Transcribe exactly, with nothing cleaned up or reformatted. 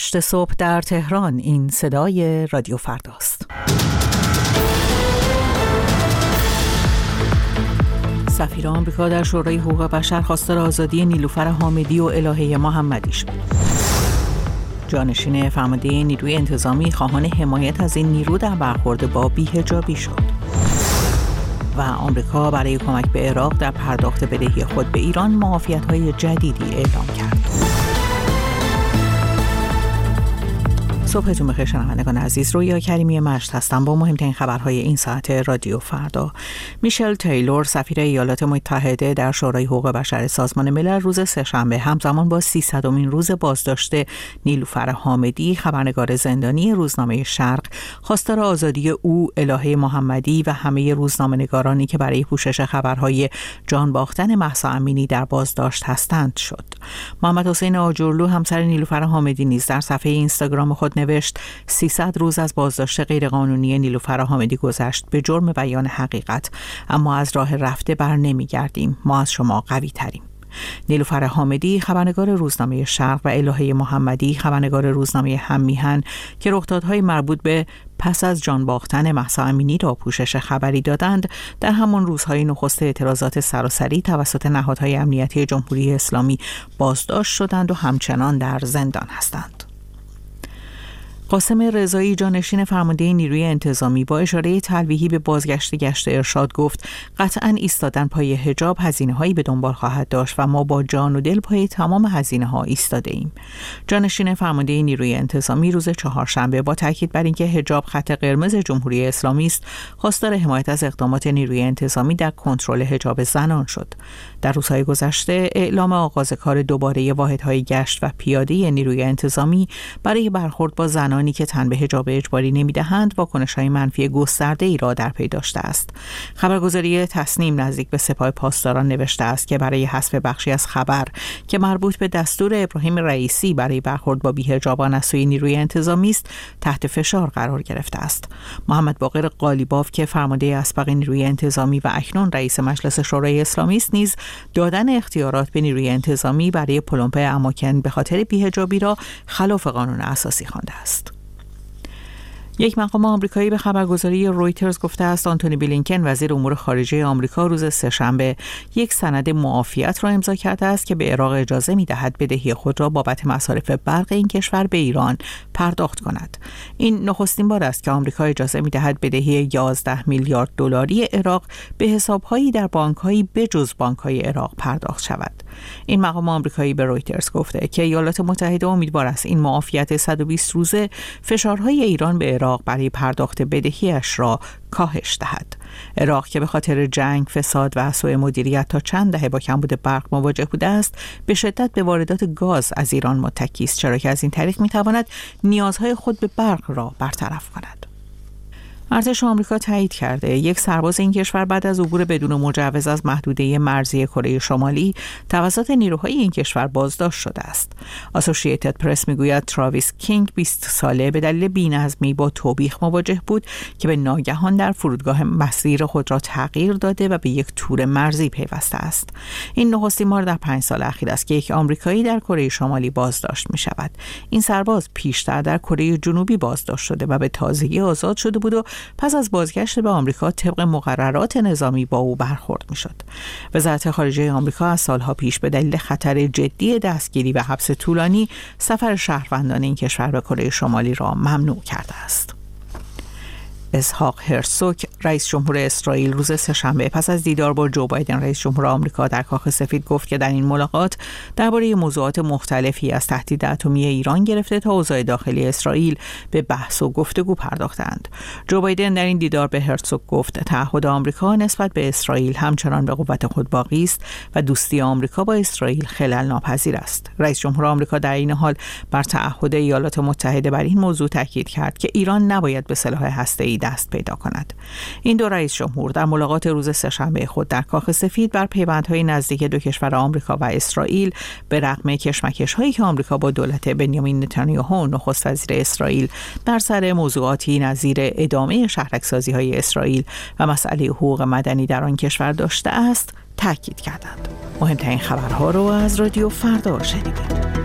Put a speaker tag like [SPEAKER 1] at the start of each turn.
[SPEAKER 1] هشت صبح در تهران. این صدای رادیو فرداست. سفیر آمریکا در شورای حقوق بشر خواستار آزادی نیلوفر حامدی و الهه محمدی شد. جانشین فرمانده نیروی انتظامی خواهان حمایت از این نیرو در برخورد با بی‌حجابی شد. و آمریکا برای کمک به عراق در پرداخت بدهی خود به ایران معافیت‌های جدیدی اعلام کرد. صبحتون بخیر شنوندگان عزیز، رویا کریمی مشت هستم با مهمترین خبرهای این ساعت رادیو فردا. میشل تیلور سفیر ایالات متحده در شورای حقوق بشر سازمان ملل روز سه‌شنبه همزمان با سیصدمین روز بازداشت نیلوفر حامدی خبرنگار زندانی روزنامه شرق خواستار آزادی او، الهه محمدی و همه روزنامه‌نگارانی که برای پوشش خبرهای جان باختن مهسا امینی در بازداشت هستند شد. محمد حسین آجرلو همسر نیلوفر حامدی نیز در صفحه اینستاگرام خود نوشت سیصد روز از بازداشت غیرقانونی نیلوفر حامدی گذشت به جرم بیان حقیقت، اما از راه رفته بر نمی گردیم. ما از شما قوی تریم. نیلوفر حامدی خبرنگار روزنامه شرق و الهه محمدی خبرنگار روزنامه هم میهن که رخدادهای مربوط به پس از جان باختن مهسا امینی را پوشش خبری دادند، در همان روزهای نخست اعتراضات سراسری توسط نهادهای امنیتی جمهوری اسلامی بازداشت شدند و همچنان در زندان هستند. قاسم رضایی جانشین فرمانده نیروی انتظامی با اشاره تلویحی به بازگشت گشت ارشاد گفت قطعاً ایستادن پای حجاب هزینه‌هایی به دنبال خواهد داشت و ما با جان و دل پای تمام هزینه‌ها ایستاده ایم. جانشین فرمانده نیروی انتظامی روز چهارشنبه با تاکید بر اینکه حجاب خط قرمز جمهوری اسلامی است، خواستار حمایت از اقدامات نیروی انتظامی در کنترل حجاب زنان شد. در روزهای گذشته اعلام آغاز کار دوباره واحدهای گشت و پیاده نیروی انتظامی برای برخورد با زنان که تن به حجاب اجباری نمیدهند واکنش‌های منفی گسترده‌ای را در پی داشته است. خبرگزاری تصنیم نزدیک به سپاه پاسداران نوشته است که برای حذف بخشی از خبر که مربوط به دستور ابراهیم رئیسی برای برخورد با بی‌حجابان از سوی نیروی انتظامی است تحت فشار قرار گرفته است. محمد باقر قالیباف که فرمانده اسبق نیروی انتظامی و اکنون رئیس مجلس شورای اسلامی است نیز دادن اختیارات به نیروی انتظامی برای پلمپ اماکن به خاطر بی‌حجابی را خلاف قانون اساسی خوانده است. یک مقام آمریکایی به خبرگزاری رویترز گفته است آنتونی بلینکن وزیر امور خارجه آمریکا روز سه‌شنبه یک سند معافیت را امضا کرده است که به عراق اجازه می‌دهد بدهی خود را بابت مصارف برق این کشور به ایران پرداخت کند. این نخستین بار است که آمریکا اجازه می‌دهد بدهی یازده میلیارد دلاری عراق به حساب‌هایی در بانک‌هایی بجز بانک‌های عراق پرداخت شود. این مقام آمریکایی به رویترز گفته که ایالات متحده امیدوار است این معافیت صد و بیست روزه فشارهای ایران به عراق برای پرداخت بدهیش را کاهش دهد. عراق که به خاطر جنگ، فساد و سوء مدیریت تا چند دهه با کمبود برق مواجه بوده است، به شدت به واردات گاز از ایران متکی است، چرا که از این طریق می‌تواند نیازهای خود به برق را برطرف کند. ارتش آمریکا تایید کرده یک سرباز این کشور بعد از عبور بدون مجوز از محدوده مرزی کره شمالی توسط نیروهای این کشور بازداشت شده است. اسوسییتد پرس میگوید تراویس کینگ بیست ساله به دلیل بی‌نظمی با توبیخ مواجه بود که به ناگهان در فرودگاه مسیر خود را تغییر داده و به یک تور مرزی پیوسته است. این نخستین بار در پنج سال اخیر است که یک آمریکایی در کره شمالی بازداشت می شود. این سرباز پیشتر در کره جنوبی بازداشت شده و به تازگی آزاد شده بود و پس از بازگشت به آمریکا طبق مقررات نظامی با او برخورد می‌شد. وزارت خارجه آمریکا از سالها پیش به دلیل خطر جدی دستگیری و حبس طولانی سفر شهروندان این کشور به کره شمالی را ممنوع کرده است. اسحاق هرتزوگ رئیس جمهور اسرائیل روز سه‌شنبه پس از دیدار با جو بایدن رئیس جمهور آمریکا در کاخ سفید گفت که در این ملاقات درباره موضوعات مختلفی از تهدید اتمی ایران گرفته تا اوضاع داخلی اسرائیل به بحث و گفتگو پرداختند. جو بایدن در این دیدار به هرتزوگ گفت تعهد آمریکا نسبت به اسرائیل همچنان به قوت خود باقی است و دوستی آمریکا با اسرائیل خلل ناپذیر است. رئیس جمهور آمریکا در این حال بر تعهد ایالات متحده بر این موضوع تاکید کرد که ایران نباید به سلاح هسته‌ای دست پیدا کند. این دو رئیس جمهور در ملاقات روز سه‌شنبه خود در کاخ سفید بر پیوندهای نزدیک دو کشور آمریکا و اسرائیل به رغم کشمکش‌هایی که آمریکا با دولت بنیامین نتانیاهو نخست وزیر اسرائیل در سر موضوعاتی نظیر ادامه شهرک‌سازی‌های اسرائیل و مسئله حقوق مدنی در آن کشور داشته است، تاکید کردند. مهمترین خبرها رو از رادیو فردا شنیدید.